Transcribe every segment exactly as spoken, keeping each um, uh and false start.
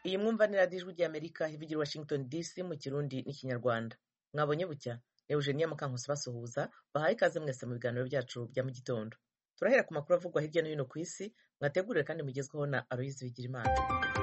Iyi mwumva ni radiyo ijwi ry'Amerika ivugira i Washington D C mu Kirundi n'Ikinyarwanda. Mwabonye bucya ni Eugenia Mukankusi basuhuza, bahaye ikaze mwese mu biganiro byacu bya mu gitondo. Turahera ku makuru avugwa hirya no hino ku isi, mwateguriwe kandi mugezweho na Aloyizi Bigirimana.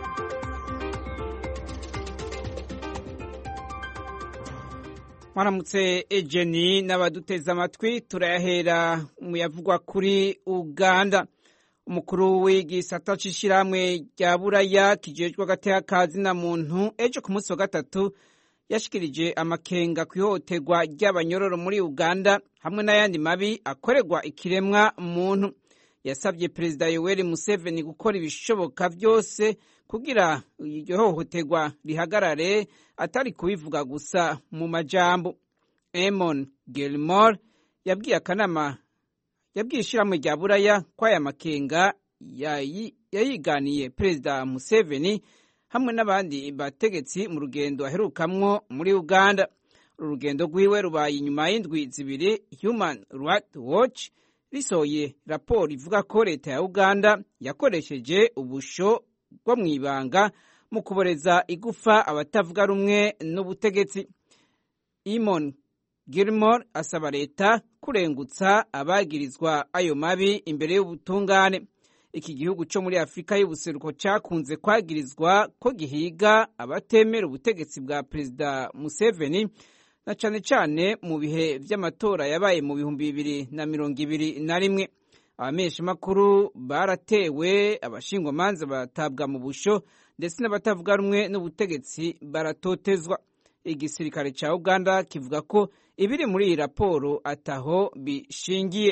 Mwaramutse Ejeni n'abaduteze amatwi, turayahera mu yavugwa kuri Uganda. Umukuru w'igisata c'ishirahamwe rya Buraya kijejwe agateka na muntu ejo ku munsi wa gatatu yashikirije amakenga kw'ihohoterwa ry'abanyororo muri Uganda hamwe n'ayandi mabi akorerwa ikiremwa muntu. Yasabye Perezida Yoweri Museveni gukora ibishoboka vyose kugira iryo hohoterwa rihagarare, atari kubivuga gusa mu majambo. Eamon Gilmore yabwiye akanama yabwiye ishirahamwe rya Buraya ko aya makenga yayiganiye Perezida Museveni hamwe n'abandi bategetsi mu rugendo aherukamwo muri Uganda. Uru rugendo rwiwe rubaye inyuma y'indwi zibiri Human Rights Watch risohoye raporo ivuga ko leta ya Uganda yakoresheje ubusho bwo mw'ibanga mu kuboreza igufa abatavuga rumwe n'ubutegetsi. Eamon Gilmore asaba leta kurengutsa abagirizwa ayo mabi imbere y'ubutungane. Iki gihugu cyo muri Afrika y'ubuseruko cyakunze kwagirizwa ko gihiga abatemera ubutegetsi bwa Perezida Museveni, na cane cane mu bihe vy'amatora yabaye mu bihumbi bibiri na mirongo ibiri na rimwe. Abamenyesha makuru baratewe, abashingwamanza batabwa mu busho, ndetse n'abatavuga rumwe n'ubutegetsi baratotezwa. Igisirikare ca Uganda kivuga ko ibiri muri iyi raporo ataho bishingiye.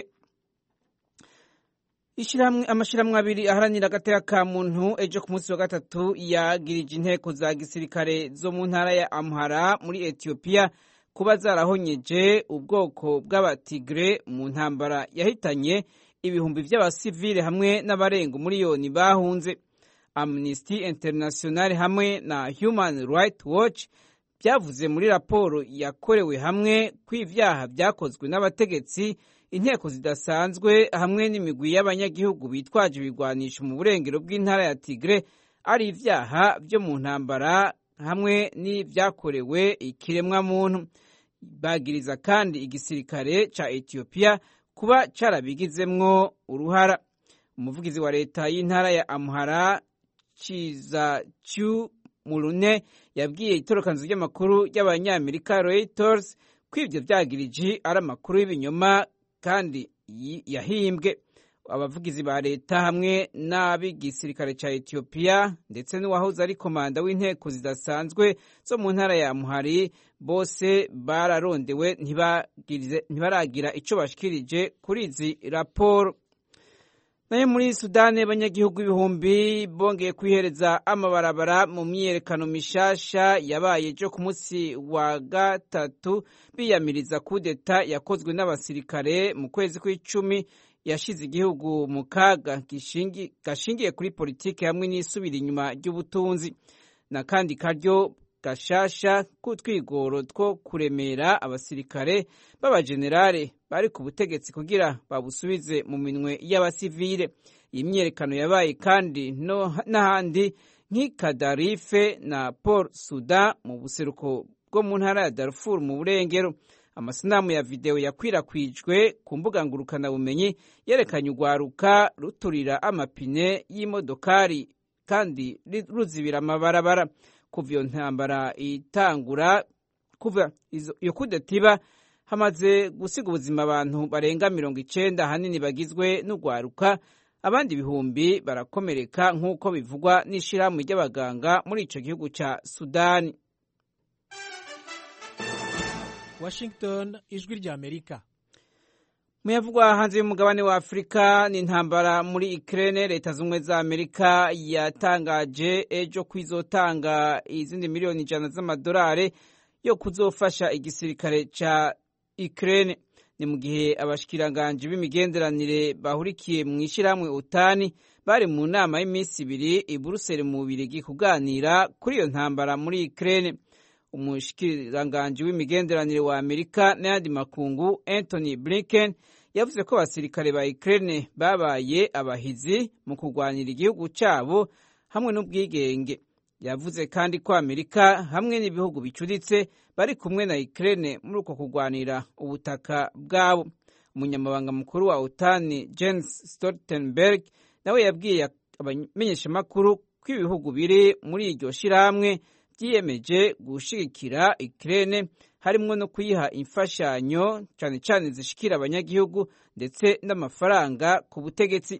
Amashirahamwe abiri aharanira agateka ka muntu ejo ku munsi wa gatatu yagirije inteko za gisirikare zo mu ntara ya Amhara muri Ethiopia kuba zarahonyeje ubwoko bw'abatigre mu ntambara yahitanye ibihumbi vy'abasivile hamwe n'abarenga umuriyoni bahunze. Amnesty International hamwe na Human Rights Watch byavuze muri raporo yakorewe hamwe kw'ivyaha vyakozwe n'abategetsi, inteko zidasanzwe hamwe n'imigwi y'abanyagihugu bitwaje ibigwanisho mu burengero bw'intara ya Tigre ari ivyaha vyo mu ntambara hamwe n'ivyakorewe ikiremwa muntu. Bagiriza kandi igisirikare ca Ethiopia kuba carabigizemwo uruhara. Umuvugizi wa leta y'intara ya Amhara Chiza Chu Mulune yabwiye itorokanzu ry'amakuru ry'abanyamerika Reuters ko ivyo vyagiriji ari amakuru y'ibinyoma kandi yahimbwe. Abavugizi ba leta hamwe n'ab'igisirikare ca Ethiopia ndetse n'uwahoze ari komanda w'inteko zidasanzwe zo mu ntara ya Amhara bose bararondewe ntibaragira ico bashikirije kuri izi raporo. Nayo muri Sudani abanyagihugu ibihumbi bongeye kwihereza amabarabara mu myiyerekano mishasha yabaye ejo ku munsi wa gatatu biyamiriza kudeta yakozwe n'abasirikare mu kwezi kw'icumi yashize igihugu mu kaga gashingiye kuri politiki hamwe n'isubira inyuma ry'ubutunzi. Na kandi karyo gashasha k'utwigoro two kuremera abasirikare b'abajenerale bari ku butegetsi kugira babusubize mu minwe y'abasivile. Iyi myiyerekano yabaye kandi no n'ahandi nk'i Kadarife na Port Sudan mu buseruko bwo mu ntara ya Darfur mu burengero. Amasanamu ya video yakwirakwijwe ku mbuga ngurukana bumenyi yerekanye urwaruka ruturira amapine y'imodokari kandi ruzibira amabarabara. Kuva iyo ntambara itangura, kuva iyo kudetiba, hamaze gusiga ubuzima abantu barenga mirongo icenda ahanini bagizwe n'urwaruka, abandi ibihumbi barakomereka nk'uko bivugwa n'ishirahamwe ry'abaganga muri ico gihugu ca Sudani. Washington, ijwi ry'Amerika. Muyavugwa hanze y'umugabane wa Afrika ni intambara muri Ukraine. Leta z'ubumwe za Amerika yatangaje ejo kwizotanga izindi miliyoni ijana z'amadolari yo kuzofasha igisirikare ca Ukraine. Ni mu gihe abashikiranganje b'imigenderanire bahurikiye mu ishirahamwe OTAN bari mu nama y'imisi ibiri i Brussels mu Bubiligi kuganira kuri iyo ntambara muri Ukraine. Umushikiranganje w'imigenderanire wa Amerika n'ayandi makungu Anthony Blinken yavuze ko abasirikare ba Ukraine babaye abahizi mu kurwanira igihugu cyabo hamwe n'ubwigenge. yavuze kandi ko Amerika hamwe n'ibihugu bicuritse bari kumwe na Ukraine muri uko kurwanira ubutaka bwabo. Umunyamabanga mukuru wa OTAN Jens Stoltenberg nawe yabwiye abamenyeshamakuru ko ibihugu biri muri iryo shirahamwe byiyemeje gushigikira Ukraine harimwo no kuyiha imfashanyo cyane cyane zishikira abanyagihugu ndetse n'amafaranga ku butegetsi.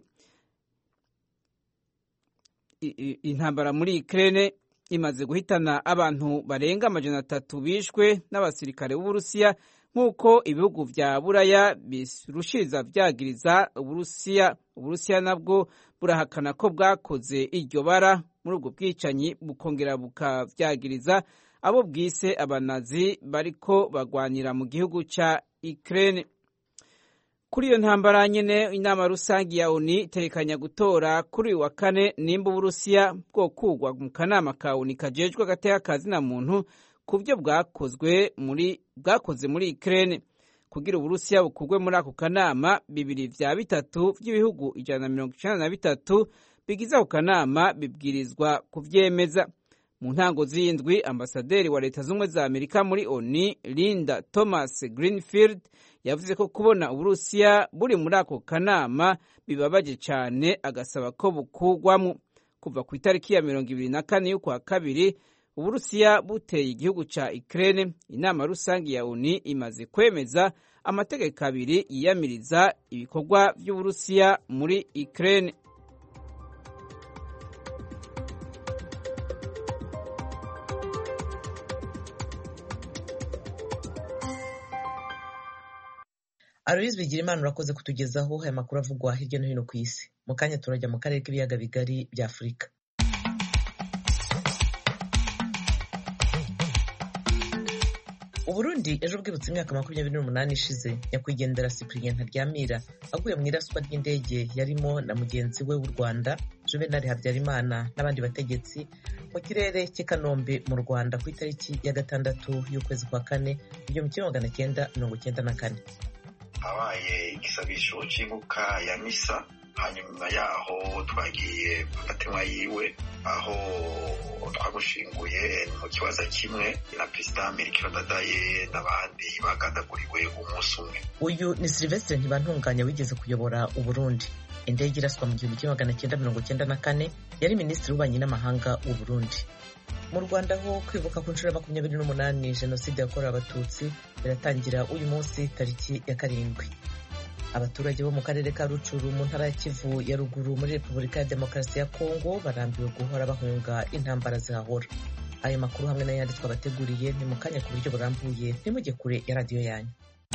Intambara muri Ukraine imaze guhitana abantu barenga amajana atatu bishwe n'abasirikare b'Uburusiya nk'uko ibihugu vya Buraya birushiriza vyagiriza Uburusiya. Uburusiya nabwo burahakana ko bwakoze iryo bara muri ubwo bwicanyi, bukongera bukavyagiriza abo bwise abanazi bariko bagwanira mu gihugu ca Ukraine. Kuri iyo ntambara nyene, inama rusangi ya O N U itekanya gutora kuri uyu wa kane nimba Uburusiya bwokugwa mu kanama ka O N U kajejwe agateka kazina muntu ku byo bwakozwe muri bwakoze muri Ukraine. Kugira Uburusiya bukugwe muri ako kanama, bibiri vya bitatu vy'ibihugu ijana na mirongo icenda na bitatu bigize ako kanama bibwirizwa kuvyemeza. Mu ntango z'indwi, ambasaderi wa Leta Zunze za Amerika muri O N U Linda Thomas Greenfield yavuze ko kubona Uburusiya buri muri ako kanama bibabaje cyane, agasaba ko bukugwamo. Kuva ku itariki ya mirongo ibiri na kane y'ukwa kabiri Uburusiya buteye igihugu ca Ukraine, inama rusangi ya O N U imaze kwemeza amategeko abiri yiyamiriza ibikorwa vy'Uburusiya muri Ukraine. Aloys Bigirimana urakoze kutugezaho aya makuru avugwa hirya no hino ku isi. Mu kanya turajya mu karere k'ibiyaga bigari bya Afurika. Uburundi ejo bwibutse imyaka makumyabiri n'umunani ishize nyakwigendera Cyprien Ntaryamira aguye mu iraswa ry'indege yarimo na mugenzi we w'u Rwanda Juvenal Habyarimana n'abandi bategetsi mu kirere cy'i Kanombe mu Rwanda ku itariki ya gatandatu y'ukwezi kwa kane igihumbi kimwe magana cyenda mirongo cyenda na kane. Habaye igisabisho cy'inguka ya misa, hanyuma yaho twagiye kugatemwa yiwe aho twamushinguye mu kibaza kimwe na Perezida Melchior Ndadaye n'abandi bagandaguriwe umunsi umwe. Uyu ni Sylvestre Ntibantunganya wigeze kuyobora Uburundi. Indege iraswa mu gihumbi kimwe magana cyenda mirongo cyenda na kane, yari minisitiri w'ububanyi n'amahanga w'u Burundi. Mu Rwanda ho kwibuka ku nshuro ya makumyabiri n'umunani Jenoside yakorewe Abatutsi biratangira uyu munsi tariki ya karindwi. Abaturage bo mu karere ka Rucuru mu ntara ya Kivu ya ruguru muri Repubulika ya Demokarasi ya Kongo barambiwe guhora bahunga intambara zihahora. Ayo makuru hamwe n'ayandi twabateguriye ni mu kanya ku buryo burambuye, ntimujye kure ya radiyo yanyu.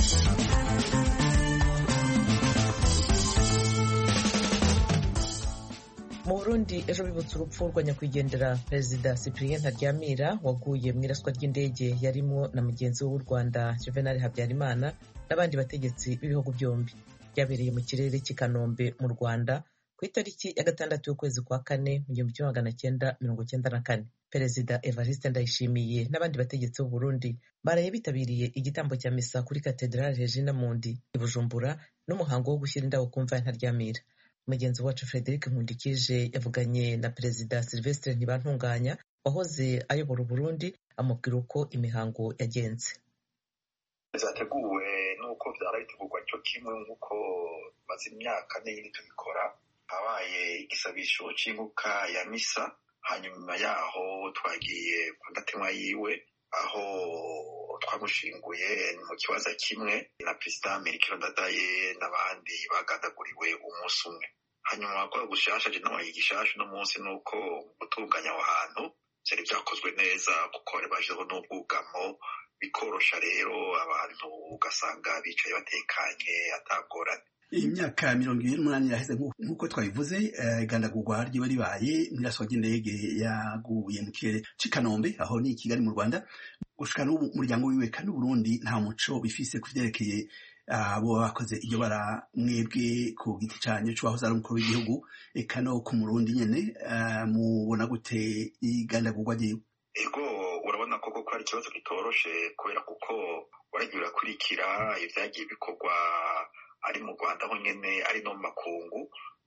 Mu Burundi ejo bibutse urupfu rwa nyakwigendera Perezida Cyprien Ntaryamira waguye mu iraswa ry'indege yarimo na mugenzi we w'u Rwanda Juvenal Habyarimana n'abandi bategetsi b'ibihugu byombi. Byabereye mu kirere cy'i Kanombe mu Rwanda ku itariki ya gatandatu y'ukwezi kwa kane mu gihumbi kimwe magana cyenda mirongo cyenda na kane. Perezida Evariste Ndayishimiye n'abandi bategetsi b'u Burundi baraye bitabiriye igitambo cya misa kuri Katedrale Regina Mundi i Bujumbura n'umuhango wo gushyira indabo ku mva ya Ntaryamira. Mugenzi wacu Frederic Nkundikije yavuganye na Perezida Sylvestre Ntibantunganya wahoze ayobora Uburundi, amubwira uko imihango yagenze. Zateguwe nuko byarabitegurwa cyo kimwe nk'uko maze imyaka n'iyindi tubikora. Habaye igisabisho cy'inguka ya misa, hanyuma yaho twagiye kugatemwa yiwe aho twamushinguye mu kibaza kimwe na Perezida Melchior Ndadaye n'abandi bagandaguriwe umunsi umwe. Hanyuma kwa gushasha je nabaye igishasha no munsi nuko gutunganya aho hantu byari byakozwe neza kuko bari bajeho n'ubwugamo bikorosha, rero abantu ugasanga bicaye batekanye atagorane. Imyaka mirongo ibiri n'umunani yaheze nk'uko twabivuze, igandagurwa ryiwe ribaye n'iraswa ry'indege yaguye mu kirere cy'i Kanombe aho ni i Kigali mu Rwanda. Gushika n'ubu umuryango wiwe kandi Burundi nta muco bifise ku vyerekeye abo bakoze iryo bara. Mwebwe ku giti cyanyu c'uwahoze ari umukuru w'igihugu eka no ku Murundi nyene mubona gute igandagurwa ryiwe? Ego urabona koko ko ari ikibazo kitoroshe kubera kuko waragiye urakurikira ivyagiye bikorwa ari mu Rwanda ho nyene ari no mu makungu,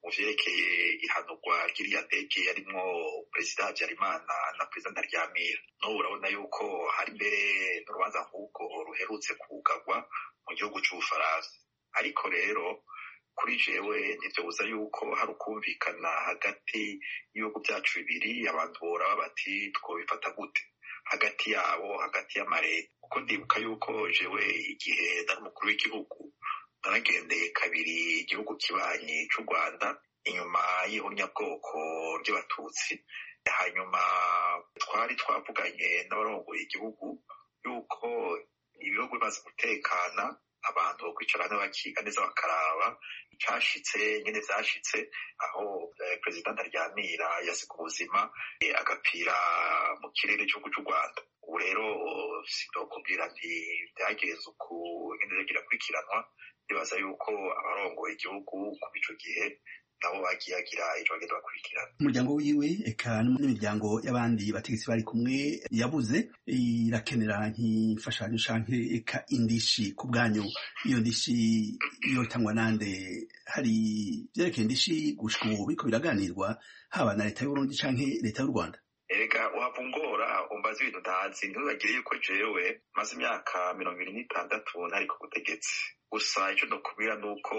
mu vyerekeye ihanurwa ry'iriya ndege yarimwo perezida Habyarimana na perezida Ntaryamira. N'ubu urabona yuko hari mbere n'urubanza nk'ubwo ruherutse kugarwa mu gihugu c'Ubufaransa. Ariko rero kuri jewe ntivyobuza yuko hari ukumvikana hagati y'ibihugu vyacu bibiri, abantu boraba bati twobifata gute hagati yabo, hagati y'amareta. Kuko ndibuka yuko jewe igihe nari umukuru w'igihugu naragendeye kabiri igihugu kibanyi c'u Rwanda inyuma y'ihonyabwoko ry'Abatutsi. Hanyuma twari twavuganye n'abarongoye igihugu yuko ibihugu bimaze gutekana abantu bo kwicarana bakiga neza bakaraba icashitse nyene vyashitse aho eh, perezida Ntaryamira yasiga ubuzima eh, agapira mu kirere c'igihugu c'u Rwanda. Ubu rero sindokubwira nti vyagenze uku nyene vyagira kwikiranwa. Ndibaza yuko abarongoye igihugu kuva ico gihe nabo bagiye agira ico bagenda bakurikirana. Umuryango wiwe eka n'imiryango y'abandi bategetsi bari kumwe yabuze irakenera nk'imfashanyo canke eka indishi ku bwanyu. Iyo ndishi yotangwa nande? Hari vyerekeye indishi gushika ubu biriko biraganirwa haba na leta y'Uburundi canke leta y'u Rwanda? Erega wavungora umbaza ibintu ntazi, ntibagire yuko jewe maze imyaka mirongo ibiri n'itandatu ntari ku butegetsi. Gusa ico ndokubwira nuko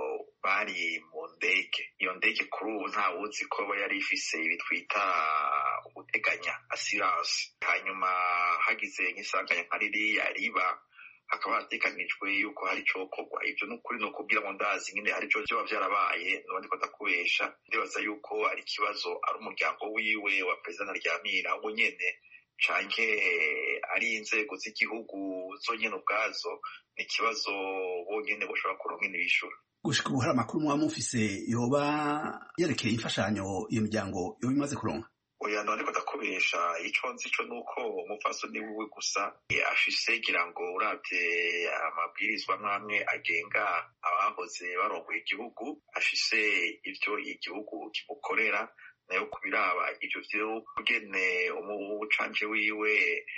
bari mu ndege. Iyo ndege kuri ubu ntawuzi ko yari ifise ibi twita uguteganya assurance. Hanyuma hagize nk'isanganya nka ririya riba hakaba hateganijwe yuko hari cokorwa. Ivyo n'ukuri nokubwira ngo ndazi nyene hari co vyoba vyarabaye, nubundi ko ndakubesha. Ndibaza yuko ari ikibazo ari umuryango wiwe wa perezida Ntaryamira ubu nyene canke ari inzego z'igihugu zonyene ubwazo, ni ikibazo bonyene boshobora kuronka n'ibishura. Gushika ubu hari amakuru muba mufise yoba yerekeye imfashanyo iyo miryango yoba imaze kuronka? Oya none ndakubesha, ico nzi co nuko umupfasoni wiwe gusa afise gira ngo uravye amabwirizwa mwamwe agenga abahoze barongoye igihugu, afise ivyo igihugu kimukorera, nayo kubiraba ivyo vyo kugene umucanje wiwe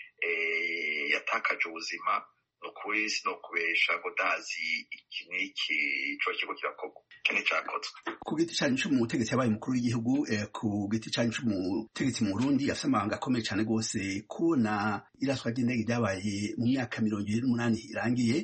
eh, yatakaje ubuzima. Nukuri sinokubesha ngo ndazi iki n'iki co kigo kirakorwa kene cakozwe. Ku giti canyu c'umutegetsi yabaye umukuru w'igihugu, eh, ku giti canyu c'umutegetsi mu Burundi afise amabanga akomeye cane gose, kubona iraswa ry'indege ryabaye mu myaka mirongo ibiri n'umunani irangiye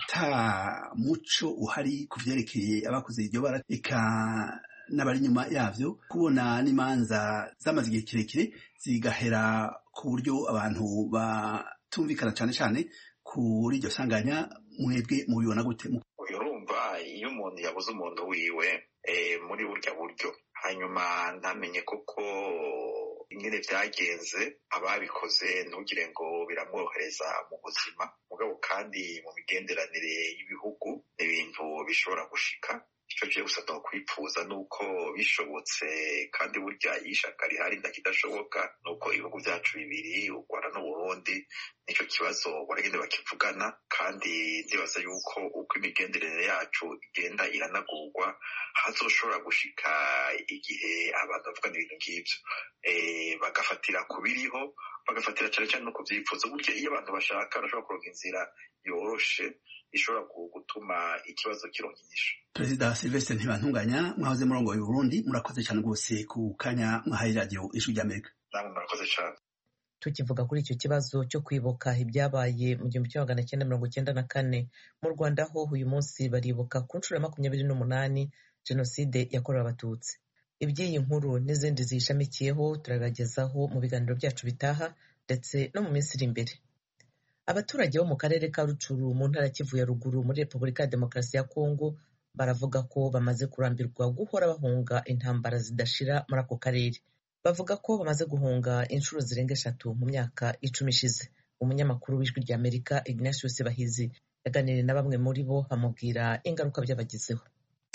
ata muco uhari ku vyerekeye abakoze iryo bara eka n'abari inyuma yavyo, kubona n'imanza zamaze igihe kirekire zigahera ku buryo abantu batumvikana cane cane kuri iryo sanganya, mwebwe mubibona gute? Urumva iyo umuntu yabuze umuntu wiwe eh, muri burya buryo hanyuma ntamenye koko ingene vyagenze, ababikoze ntugire ngo biramworohereza mu buzima, mugabo kandi mu migenderanire y'ibihugu ibintu bishobora gushika. Ico je gusa nokwipfuza nuko bishobotse, kandi burya ishaka rihari ndakidashoboka nuko ibihugu vyacu bibiri u Rwanda n'Uburundi nico kibazo baragenda bakivugana, kandi ndibaza yuko uko imigenderanire yacu igenda iranagurwa hazoshobora gushika igihe abantu bavugana ibintu nk'ivyo eh, bagafatira ku biriho, bagafatira cane cane no ku vyipfuzo. Burya iyo abantu bashaka barashobora kuronka inzira yoroshe ishobora gutuma ikibazo kironka inyishu. Perezida Sylvestre Ntibantunganya, mwahoze murongoye Burundi, murakoze cyane rwose ku kanya mwahaye radio Ijwi ry'Amerika. Namwe murakoze cyane. Tukivuga kuri icyo kibazo cyo kwibuka ibyabaye mu gihumbi kimwe magana cyenda mirongo cyenda na kane, mu Rwanda ho uyu munsi baribuka ku nshuro ya makumyabiri n'umunani jenoside yakorewe Abatutsi. Iby'iyi nkuru n'izindi ziyishamikiyeho turabagezaho mu biganiro byacu bitaha ndetse no mu minsi iri imbere. Abaturage bo mu karere ka Rutshuru mu ntara Kivu ya ruguru muri Repubulika ya Demokarasi ya Kongo baravuga ko bamaze kurambirwa guhora bahunga intambara zidashira muri ako karere. Bavuga ko bamaze guhunga inshuro zirenga eshatu mu myaka icumi ishize. Umunyamakuru w'Ijwi ry'Amerika Ignatius Bahizi yaganiriye na bamwe muri bo bamubwira ingaruka byabagizeho.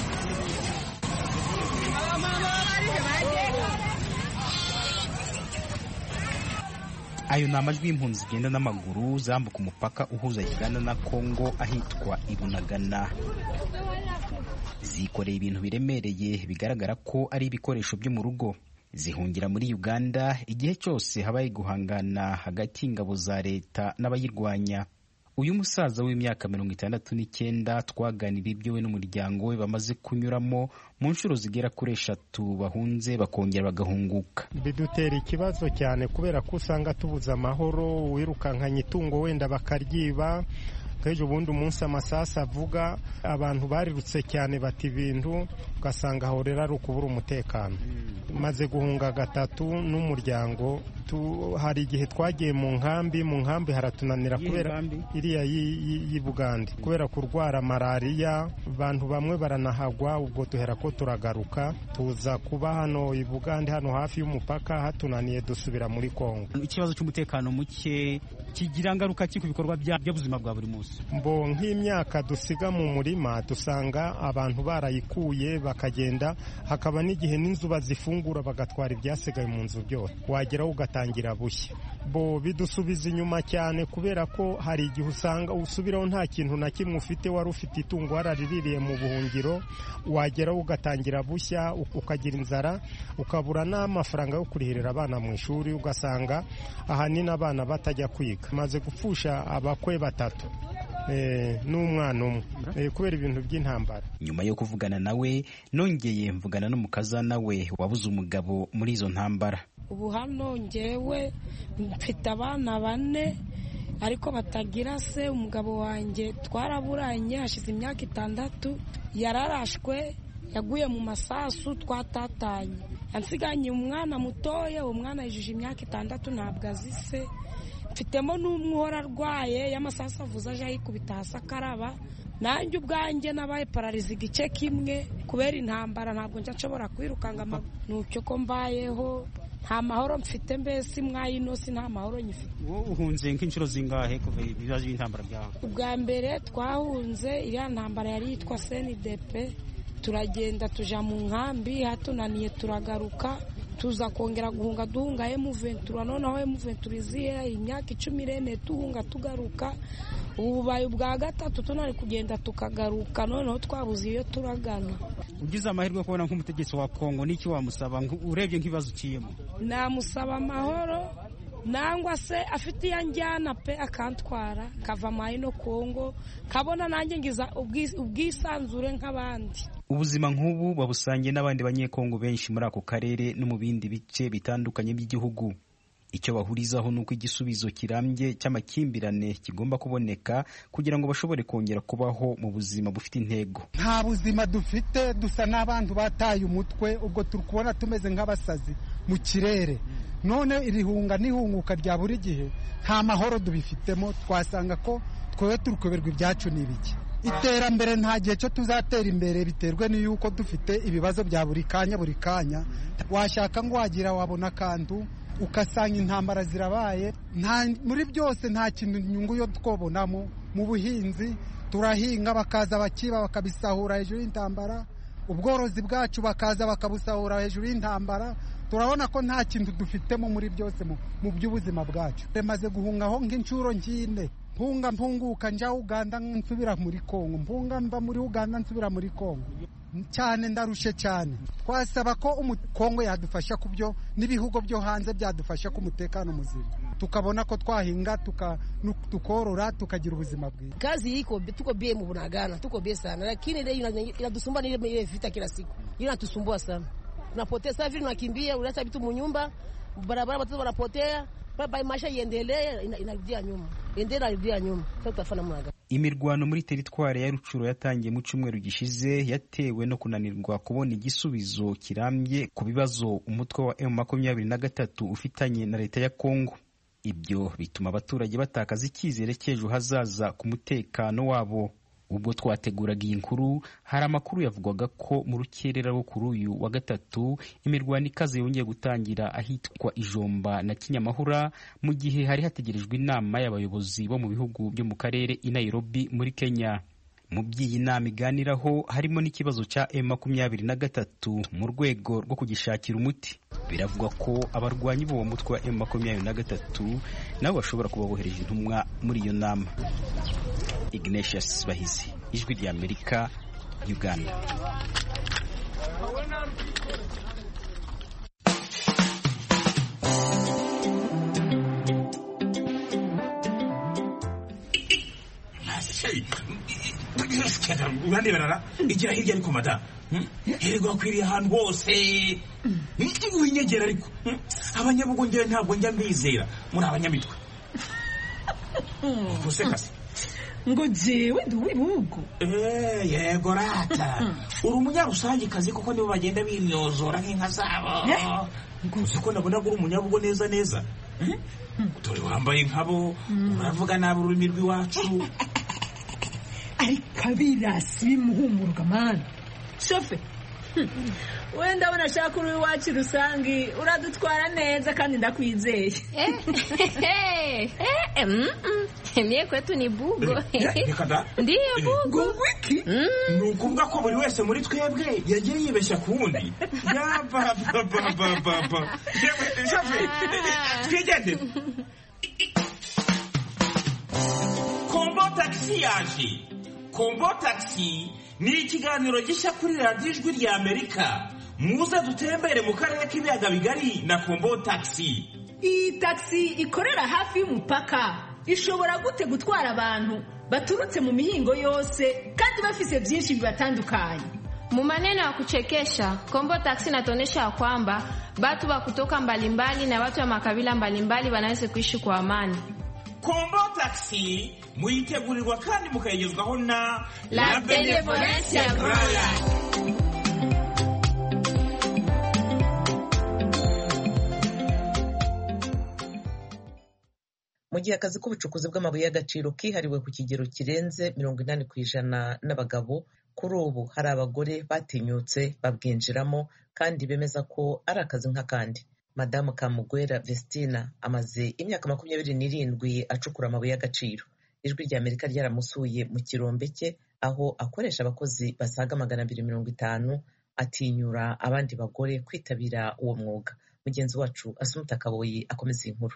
Ayo ni amajwi y'impunzi zigenda n'amaguru zambuka umupaka uhuza Uganda na Kongo ahitwa Ibunagana. Zikoreye ibintu biremereye bigaragara ko ari ibikoresho byo mu rugo. Zihungira muri Uganda igihe cyose habaye guhangana hagati y'ingabo za leta n'abayirwanya. uyu musaza w'imyaka mirongo itandatu n'icyenda twaganiriye ibyo we n'umuryango we bamaze kunyuramo mu nshuro zigera kuri eshatu bahunze bakongera bagahunguka. Bidutera ikibazo cyane kubera ko usanga tubuze amahoro, wirukankanye itungo wenda bakaryiba, kejo ubundi umunsi amasasa avuga abantu barirutse cyane bati ibintu ugasanga horera ari ukubura umutekano. Maze guhunga gatatu n'umuryango, hari igihe twagiye mu nkambi mu nkambi haratunanira kubera iriya y'i Bugande kubera kurwara malariya, abantu bamwe baranahagwa, ubwo duhera ko turagaruka tuza kuba hano i Bugande hano hafi y'umupaka, hatunaniye dusubira muri Kongo. Ikibazo cy'umutekano muke kigira ngaruka ki ku bikorwa by'ubuzima bwa buri munsi? Mbo nk'imyaka dusiga mu murima dusanga abantu barayikuye bakagenda, hakaba n'igihe n'inzu bazifungura bagatwara ibyasigaye mu nzu byose, wageraho ugatangira bushya. Bo bidusubiza inyuma cyane kubera ko hari igihe usanga usubiraho nta kintu na kimwe ufite, wari ufite itungo warariririye mu buhungiro, wageraho ugatangira bushya, ukagira inzara, ukabura n'amafaranga yo kurihirira abana mu ishuri, ugasanga ahanini abana batajya kwiga. Maze gupfusha abakwe batatu n'umwana umwe kubera ibintu by'intambara. Nyuma yo kuvugana nawe nongeye mvugana n'umukazana we wabuze umugabo muri izo ntambara. Ubu hano ngewe mfite abana bane ariko batagira se. Umugabo wanjye twaraburanye hashize imyaka itandatu, yararashwe yaguye mu masasu twatatanye, yansiganye umwana mutoya, uwo mwana yijije imyaka itandatu ntabwo azi se. Mfitemo n'umwe uhora arwaye y'amasasu avuze aje yikubita hasi akaraba. Nanjye ubwanjye nabaye parariza igice kimwe kubera intambara, ntabwo njya nshobora kwirukanga, nucyo ko mbayeho, nta mahoro mfite, mbese mwayinosi nta mahoro nyifite. Wowe uhunze nk'inshuro zingahe kuva ibibazo by'intambara byawe? Ubwa mbere twahunze iriya ntambara yari yitwa C N D P, turagenda tuja mu nkambi, hatunaniye turagaruka, tuza kongera guhunga duhunga M vingt-trois, noneho M vingt-trois iziye imyaka icumi irene tuhunga tugaruka. Ubu baye ubwa gatatu tunari kugenda tukagaruka, noneho twabuze iyo turagana. Ugize amahirwe kubona nk'umutegetsi wa Kongo, niki wamusaba urebye nk'ibibazo ukiyemo? Namusaba amahoro, nangwa se afite yanjyana pe akantwara kava mayi no Kongo, kabona nanjye ngiza ubwisanzure nk'abandi. Ubuzima nk'ubu babusangiye n'abandi banyekongo benshi muri ako karere no mu bindi bice bitandukanye by'igihugu. Icyo bahurizaho nuko igisubizo kirambye cy'amakimbirane kigomba kuboneka kugira ngo bashobore kongera kubaho mu buzima bufite intego. Nta buzima dufite, dusa n'abantu bataye umutwe, ubwo turi kubona tumeze nk'abasazi mu kirere. None irihunga n'ihunguka rya buri gihe nta mahoro dubifitemo, twasanga ko twowe turi kuberwa ibyacu n'ibiki. Iterambere nta gihe cyo tuzatera imbere, biterwe n'iyuko dufite ibibazo bya buri kanya buri kanya. Washaka ngo wagira wabona akantu ukasanga intambara zirabaye, muri byose nta kintu nyungu yo twobonamo. Mu buhinzi turahinga bakaza bakiba bakabisahura hejuru y'intambara, ubworozi bwacu bakaza bakabusahura hejuru y'intambara. Turabona ko nta kintu dufitemo muri byose mu by'ubuzima bwacu. Remaze guhungaho nk'inshuro nk'ine, mpunga mpunguka njya Uganda nsubira muri Kongo, mpunga mba muri Uganda nsubira muri Kongo, cyane ndarushe cyane. Twasaba ko umukongo yadufasha kubyo n'ibihugu byo hanze byadufasha ku mutekano muzima, tukabona ko twahinga tukorora tukagira ubuzima bwiza. Kazi iko tuko bie mu Bunagana, tuko bie sana, lakini ile inatusumbua ni ile vita kila siku, inatusumbua sana. Tunapotea sasa hivi, tunakimbia, unaacha vitu mu nyumba, barabara watu wanapotea, baba maisha iendelee, inarudia nyuma, endelea inarudia nyuma. Sasa tutafanya mwaga. Imirwano muri teritwari ya Rucuro yatangiye mu cyumweru gishize yatewe no kunanirwa kubona igisubizo kirambye ku bibazo umutwe wa M makumyabiri na gatatu ufitanye na leta ya Kongo. Ibyo bituma abaturage batakaza icyizere cy'ejo hazaza ku mutekano wabo. Ubwo twateguraga iyi nkuru, hari amakuru yavugwaga ko mu rukerera rwo kuri uyu wa gatatu imirwano ikaze yongeye gutangira ahitwa Ijomba na Kinyamahura, mu gihe hari hategerejwe inama y'abayobozi bo mu bihugu byo mu karere i Nairobi muri Kenya. Mu by'iyi nama iganiraho harimo n'ikibazo cya M makumyabiri na gatatu mu rwego rwo kugishakira umuti. Biravugwa ko abarwanyi bo mu mutwe wa M makumyabiri na gatatu nabo bashobora kuba bohereje intumwa muri iyo nama. Ignatius Bahizi, Ijwi rya Amerika, Uganda. urande barara igira hirya ariko madamu herego akwiriye ahantu hose winyegera ariko abanyabugongera ntabwo njya mbizera muri abanyamitwe gusekase ngo jewe ndi uw'ibihugu eh yego rata uri umunyarusange kazi kuko nibo bagenda bimyozora nk'inka zabo nguzi ko nabona uri umunyabugo neza neza dore wambaye nkabo uravuga nabi ururimi rw'iwacu ariko abirasi bimuhumurwa mani shofe wenda abona ashaka uri iwacu rusange uradutwara neza kandi ndakwizeye mie kwetu ni bugo ndiyo bugo wiki ni ukuvuga ko buri wese muri twebwe yagiye yibeshya ku wundi yabababababa shofe twigende kombo taxi yaje kombo taxi ni ikiganiro gishya kuri radiyo ijwi rya amerika muze dutembere mu karere k'ibiyaga bigari na kombo taxi. iyi taxi ikorera hafi y'umupaka ishobora gute gutwara abantu baturutse mu mihingo yose kandi bafise byinshi bibatandukanye. Mu maneno ya kuchekesha, Kombo Taxi inatuonyesha kwamba watu wa kutoka mbalimbali na watu wa makabila mbalimbali wanaweza kuishi kwa amani. Kombo Taxi muitegurirwa kandi mukayegezwaho na La Benevolencia Royal. Mu gihe akazi k'ubucukuzi bw'amabuye y'agaciro kihariwe ku kigero kirenze mirongo inani ku ijana n'abagabo, kuri ubu hari abagore batinyutse babwinjiramo kandi bemeza ko ari akazi nk'akandi. Madamu Kamugwera Vestina amaze imyaka makumyabiri n'irindwi acukura amabuye y'agaciro. Ijwi rya Amerika ryaramusuye mu kirombe cye aho akoresha abakozi basaga magana abiri mirongo itanu, atinyura abandi bagore kwitabira uwo mwuga. Mugenzi wacu Asumuta Kaboyi akomeza inkuru.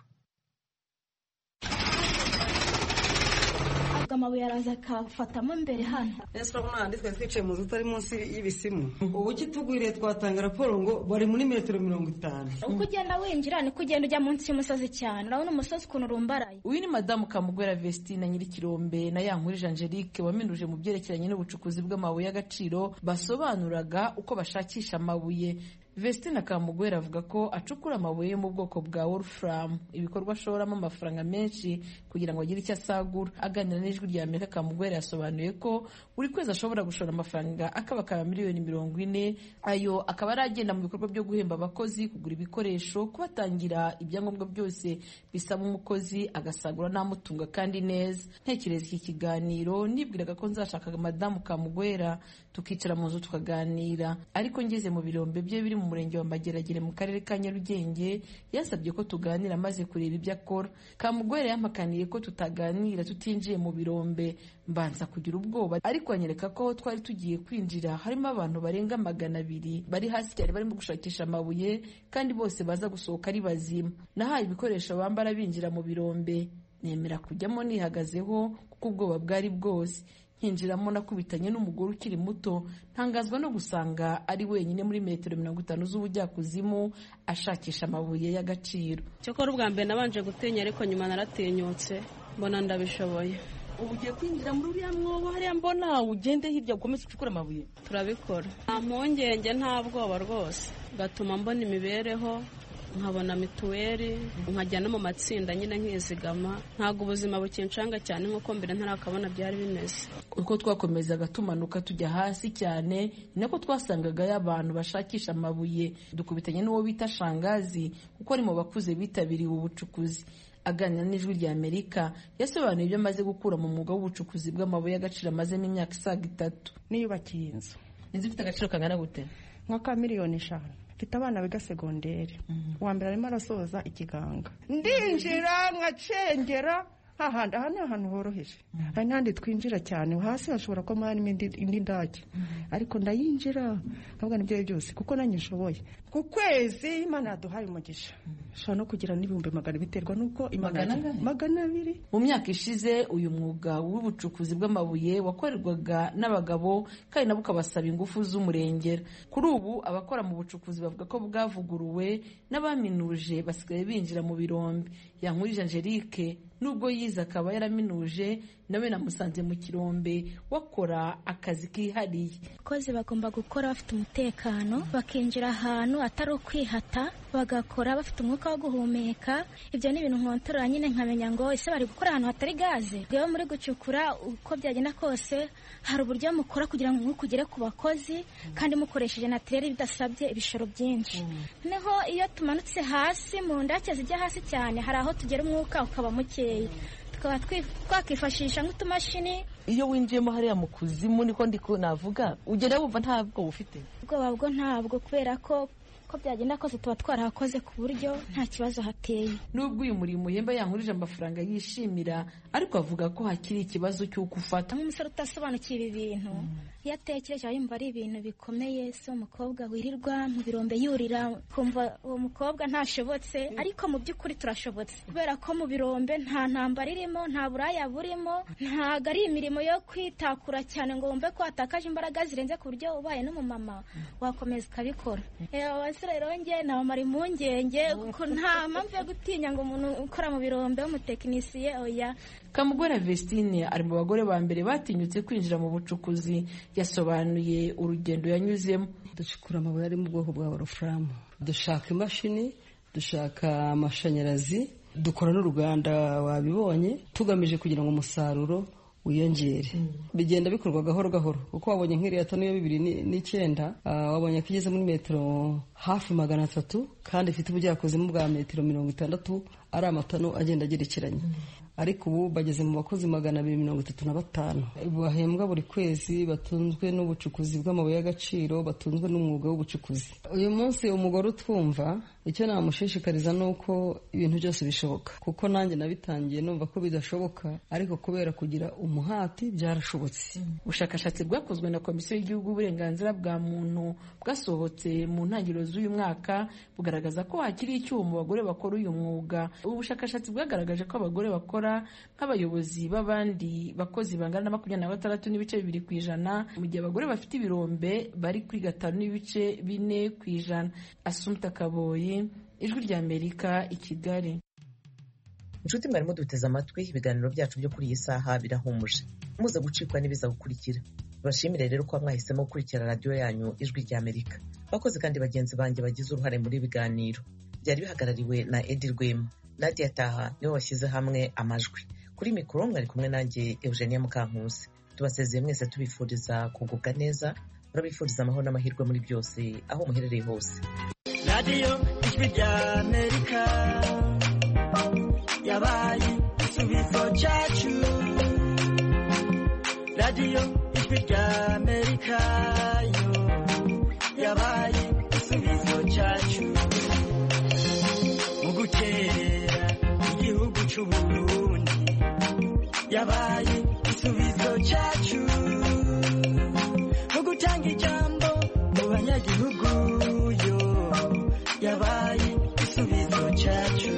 Amabuye araza akafatamo imbere hano. Ese urabona nditwe twicaye mu nzu tari munsi y'ibisimu. Ubu kitugwiriye twatanga raporo ngo bari muri metero mirongo itanu. Uko ugenda winjira ni kugenda ujya munsi y'umusozi cyane. Urabona umusozi ukuntu urumbaraye. Uyu ni Madamu Kamugwera Vestina Nyirikirombe na Yankurije Angelique waminuje mu byerekeranye n'ubucukuzi bw'amabuye y'agaciro basobanuraga uko bashakisha amabuye. Vestina Kamugwera avuga ko acukura amabuye yo mu bwoko bwa Wolfram, ibikorwa ashoramo amafaranga menshi kugira ngo agire icyo asagura. Aganira n'ijwi rya Amerika, Kamugwera yasobanuye ko buri kwezi ashobora gushora amafaranga akabakaba miliyoni mirongo ine, ayo akaba aragenda mu bikorwa byo guhemba abakozi, kugura ibikoresho, kubatangira ibyangombwa byose bisaba umukozi, agasagura n'amutunga kandi neza. Ntekereza iki kiganiro nibwiraga ko nzashaka Madamu Kamugwera tukicara mu nzu tukaganira, ariko ngeze mu birombe bye biri mu murenge wa Mageragere mu karere ka Nyarugenge yasabye ko tuganira maze kureba ibyo akora. Kamugwera yampakaniye ko tutaganira tutinjiye mu birombe, mbanza kugira ubwoba, ariko anyereka ko twari tugiye kwinjira harimo abantu barenga magana abiri bari hasi cyane barimo gushakisha amabuye kandi bose baza gusohoka ari bazima. Nahaye ibikoresho bambara binjira mu birombe, nemera kujyamo nihagazeho kuko ubwoba bwari bwose. Hinjiramo nakubitanye n'umugore ukiri muto, ntangazwa no gusanga ari wenyine muri metero mirongo itanu z'ubujyakuzimu ashakisha amabuye y'agaciro. Cyokora ubwa mbere nabanje gutinya, ariko nyuma naratinyutse mbona ndabishoboye. Ubu ugiye kwinjira muri uriya mwobo hariya mbona ugende hirya ukomeze ucukura amabuye? Turabikora. Nta mpungenge, nta bwoba rwose. Gatuma mbona imibereho, nkabona mituweli, nkajya no mu matsinda nyine nkizigama. Ntabwo ubuzima bukinshanga cyane nk'uko mbere ntarakabona byari bimeze. Uko twakomezaga tumanuka tujya hasi cyane, nako twasangaga y'abantu bashakisha amabuye. Dukubitanye n'uwo bita Shangazi kuko ari mu bakuze bitabiriye ubucukuzi. Aganira n'ijwi rya Amerika yasobanuye ibyo amaze gukura mu mwuga w'ubucukuzi bw'amabuye y'agaciro amazemo imyaka isaga itatu. Niyubakiye inzu. Inzu ifite agaciro kangana gute? Nk'aka miliyoni eshanu. Mfite abana biga segonderi. Uwa mbere arimo arasoza ikiganga. Ndinjira nkacengera hahandi, aha ni ahantu horoheje. Hari n'ahandi twinjira cyane, hasi hashobora kuba harimo indi ndake, ariko ndayinjira nkavuga n'ibyo byose kuko nanjye nshoboye. Ku kwezi Imana yaduhaye umugisha, ushobora no kugira n'ibihumbi magana biterwa n'uko Imana magana abiri. Mu myaka ishize uyu mwuga w'ubucukuzi bw'amabuye wakorerwaga n'abagabo kandi nabo ukabasaba ingufu z'umurengera. Kuri ubu abakora mu bucukuzi bavuga ko bwavuguruwe, n'abaminuje basigaye binjira mu birombe. Yankurije Angelique nubwo yize akaba yaraminuje nawe namusanze mu kirombe wakora akazi kihariye. Abakozi bagomba gukora bafite umutekano, bakinjira ahantu atari ukwihata, bagakora bafite umwuka wo guhumeka. Ibyo ni ibintu nkontorora nyine nkamenya ngo ese bari gukora ahantu hatari gaze. Rero muri gucukura uko byagenda kose hari uburyo mukora kugira ngo umwuka ugere ku bakozi kandi mukoresheje natirere bidasabye ibishoro byinshi. Noneho iyo tumanutse hasi mu ndake zijya hasi cyane hari aho tugera umwuka ukaba mukeya, tukaba twakifashisha nk'utumashini. Iyo winjiyemo hariya mu kuzimu niko ndiko navuga ugera wumva ntabwo ufite ubwoba bwo ntabwo, kubera ko ko byagenda kose tuba twarahakoze ku buryo nta kibazo hateye. Nubwo uyu murimo yemba yankurije amafaranga yishimira, ariko avuga ko hakiri ikibazo cy'uko ufata nk'umusore utasobanukiwe ibi bintu. Iyo atekereje yumva ari ibintu bikomeye, so umukobwa wirirwa mu birombe yurira kumva uwo mukobwa ntashobotse, ariko mu by'ukuri turashobotse kubera ko mu birombe nta ntambara irimo, nta buraya burimo, ntago ari imirimo yo kwitakura cyane ngo wumve ko watakaje imbaraga zirenze ku buryo ubaye n'umumama wakomeza ukabikora. Abasore rero njye nabamara impungenge kuko nta mpamvu yo gutinya ngo umuntu ukora mu birombe w'umutekinisiye oya. Kamugwera Vestine ari mu bagore ba mbere batinyutse kwinjira mu bucukuzi. Yasobanuye urugendo yanyuzemo. Ducukura amabuye ari mu bwoko bwa wolfram, dushaka imashini, dushaka amashanyarazi, dukora n'uruganda wabibonye tugamije kugira ngo umusaruro wiyongere. Bigenda bikorwa gahoro gahoro kuko wabonye nk'iriya toni ya bibiri n'icyenda wabonye ko igeze muri metero hafi magana atatu kandi ifite ubujyakozemo bwa metero mirongo itandatu ari amatano agenda agerekeranye. Ariko ubu bageze mu bakozi magana abiri mirongo itatu na batanu bahembwa buri kwezi, batunzwe n'ubucukuzi bw'amabuye y'agaciro, batunzwe n'umwuga w'ubucukuzi. Uyu munsi umugore utwumva icyo namushishikariza ni uko ibintu byose bishoboka, kuko nanjye nabitangiye numva ko bidashoboka, ariko kubera kugira umuhati byarashobotse. Ubushakashatsi bwakozwe na Komisiyo y'Igihugu y'Uburenganzira bwa Muntu bwasohotse mu ntangiriro z'uyu mwaka bugaragaza ko hakiri icyuho mu bagore bakora uyu mwuga. Ubu bushakashatsi bwagaragaje ko abagore bakora nk'abayobozi b'abandi bakozi bangana na makumyabiri na batandatu n'ibice bibiri ku ijana, mu gihe abagore bafite ibirombe bari kuri gatanu n'ibice bine ku ijana. Assumpta Kaboyi, Ijwi ry'Amerika, i Kigali. Inshuti mwarimo duteze amatwi, ibiganiro byacu byo kuri iyi saha birahumuje, muze gucikwa n'ibiza gukurikira. Bashimire rero ko mwahisemo gukurikira radiyo yanyu Ijwi ry'Amerika. Bakoze kandi bagenzi banjye bagize uruhare muri biganiro, byari bihagarariwe na Edi Rwema. Nadia Taha niwe washyize hamwe amajwi. Kuri mikoro mwari kumwe nanjye Eugenia Mukankusi. Tubasezeye mwese tubifuriza kugubwa neza, turabifuriza amahoro n'amahirwe muri byose aho muherereye hose. Radio Ijwi ry'Amerika yabaye igisubizo cyacu. Radio Ijwi ry'Amerika yo yabaye igisubizo cyacu. Mu gukerera igihugu cy'u Burundi yabaye igisubizo cyacu. Mu gutanga ijambo mu banyagihugu yo yabaye igisubizo cyacu.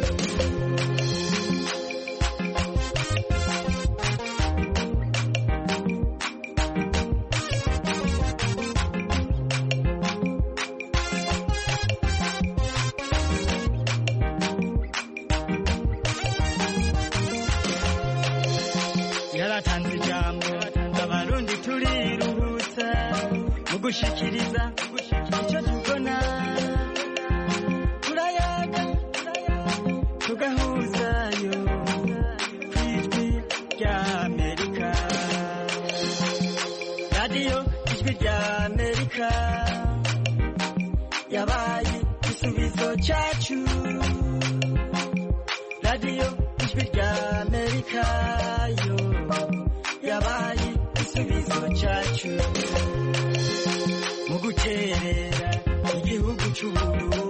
Yaratanze ijambo abarundi turiruhutsa mu gushikiriza icyo tubona, turayaga tugahuzayo ku Ijwi ry'Amerika. Radio Ijwi ry'Amerika yabaye igisubizo cyacu. Radio Ijwi ry'Amerika yo yabaye igisubizo cyacu. Mu gukerera igihugu cy'u Burundi